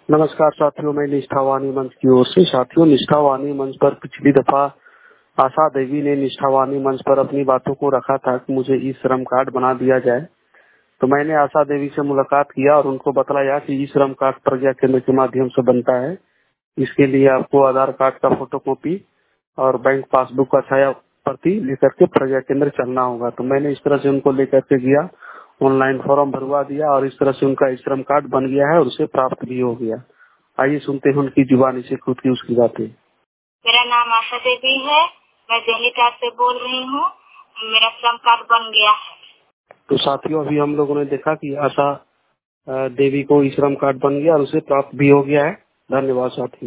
नमस्कार साथियों, मैं निष्ठावानी मंच की ओर से। साथियों, निष्ठावानी मंच पर पिछली दफा आशा देवी ने निष्ठावानी मंच पर अपनी बातों को रखा था कि मुझे ई श्रम कार्ड बना दिया जाए। तो मैंने आशा देवी से मुलाकात किया और उनको बताया कि ई श्रम कार्ड प्रज्ञा केंद्र के माध्यम से बनता है। इसके लिए आपको आधार कार्ड का फोटोकॉपी और बैंक पासबुक का छाया प्रति लेकर के प्रज्ञा केंद्र चलना होगा। तो मैंने इस तरह से उनको लेकर के गया, ऑनलाइन फॉर्म भरवा दिया और इस तरह से उनका ई श्रम कार्ड बन गया है और उसे प्राप्त भी हो गया। आइए सुनते हैं उनकी जुबानी से खुद की उसकी बातें। मेरा नाम आशा देवी है, मैं दिल्ली से बोल रही हूँ। मेरा श्रम कार्ड बन गया है। तो साथियों, अभी हम लोगों ने देखा कि आशा देवी को ई श्रम कार्ड बन गया और उसे प्राप्त भी हो गया है। धन्यवाद साथियों।